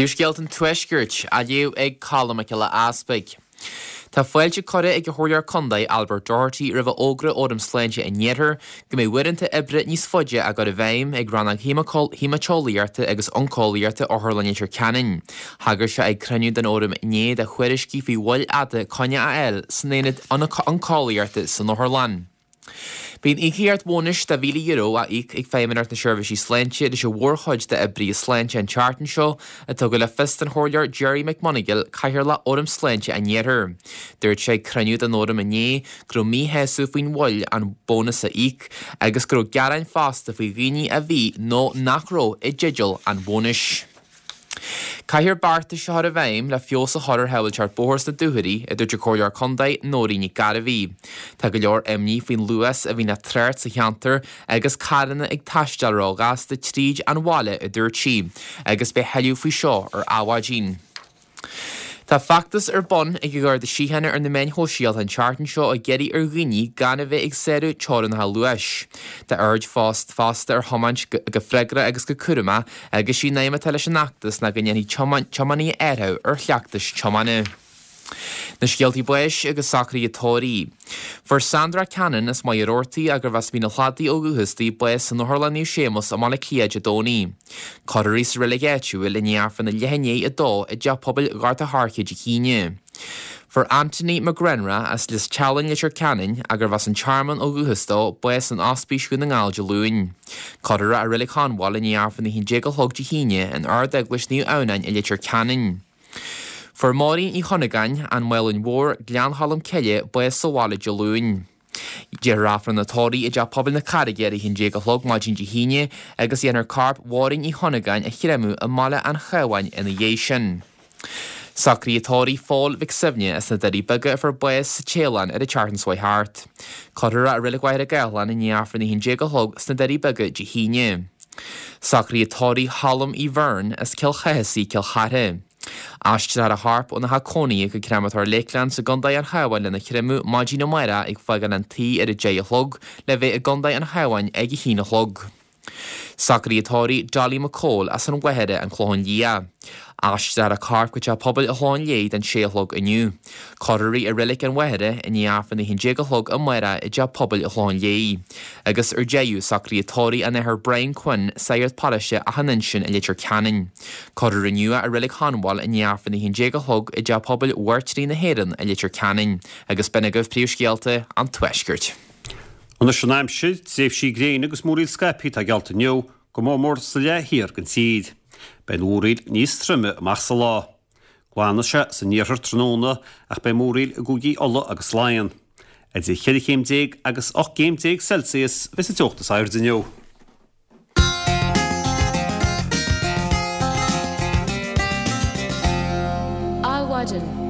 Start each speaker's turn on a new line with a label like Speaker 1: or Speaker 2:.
Speaker 1: Príomhscéalt an tuisgirt a dhéh ag callam aici le aspaig. Tá foiilte codda ag go thóir condaid Albert Doherty ribh ógra ódam sléinte in Néathair go mé uireanta ibre níos foiide a go a bhéim ag rannach hímateolaíarta agus oncólaíarta ó thurlainnéir Canan. Hagar se ag cruniú den ódam néad a chuiriscí faoi bhil ada conne a eil san éad oncólaíarta san Northern. Bhín ícíart bónis da €1,000 a ag féimiart na seirbhísí sléinte de se bhórchuid de ibrí sléinte an chartan seo atá go le fist an thóir Jerry McMonigal caiithir le ódam sléinte a Néathair. Dúirt sé cruniú an ódam a né gur mítheasú faoin bhil an bónas a íc agus gur garainn fásta faoi ghaoine a bhí nó nachró I ddídeal an bónis. Caithir barta se thar a bhéim le fios a thoir heilteart bóthras na dúthirí a dúirte cóir condaid nóiríní gar a bhí. Tá go leor imní faoin luas a bhí na tréirt sa cheantar agus caranna ag taistealrágas de tríd an bháile a dúirtí, agus be heiliú faoi seo ar áhádín. Tá factas bon ag gur de síhanna ar na main hóisialt an chartan seo a geirí ar ghaoine gan a bheith ag séú teran na luis. Tá urd fásta ar thomaint go freigra agus go curama agus sí naime tal leis an nachtas na gnéanaí chomaní airthe ar chleachtas chomanna. Na scialtaí buis agus sacraí atóirí. For Sandra Cannon is mai ortaí agur bheas bhí na chládaí ó guhustaí buis san Northern Séamus a mála cíad a dóní. Coirí sa religéitiúil in nearfan na lehanné a dó I deach pobl garta thárchaid I cíine. For Anthony McGrenra as lis challenge leis Cannon agur bheas an charman ó guhustá buis an ospíisiú na ngáilde luúin. Coirí a rilig hanháil in nearfan na hín dégal thug de híine an ardeglis níú annain I leis Cannon. For Máirín I Chonagain an mhailinn mhór gleanhallam ceile buis sa bhála de luúin. Déirafran na tóirí I deach pobl na carigéir I hín dégal thug máidín de híine agus dhéanaar carp Máirín I Chonagain a chireamú a mala an chahain ina dhé sin. Sacraí atóirí fáil Vic Sibne as na darí buga for buis sa chélan ar a chartan swai hart. Coidir a rilighaid a gailan in nearfran na hín dégal thug sna darí buga de híine. Sacraí atóirí hallam I bhern as cilchahasí cilchathe. Aiste ar a harp ó na hacóní go creamatar Lakeland sa gondaid an hahain le na chireamú máidí nó maira ag fagan an tí ar a dé a thlog le bheith a gondaid an hahain ag I hína thlog. Sacraí atóirí Dolly McCall as an weheide an chlóin lia. Aiste ar a carp go te pobl a chláin léad an séthlog aniu. Coirí a rilik an weheide in nearfan na hín dégal thug a maira I deach pobl a chláin léí. Agus ar déú sacraí atóirí an ar Brian Quinn saoird palaise a hanan sin I leis Canan. Coirí nua a rilik hanháil in nearfan na hín dégal thug I deach pobl huirtrí na héan I leis Canan, agus benna goh príomhscéalta an tuisgirt.
Speaker 2: An is naim siid séh sí gréin agus móríl Skype tá gealta neo go mór sa le hir gan siad. Ben móríl níos trimme amach sa lá. Glána se sa níorthar tróna ach ben móríl a gúgaí olla agus láin. Ed é 40 agus 8 Celsius vis a teochtas air de neo.
Speaker 3: Áhaidean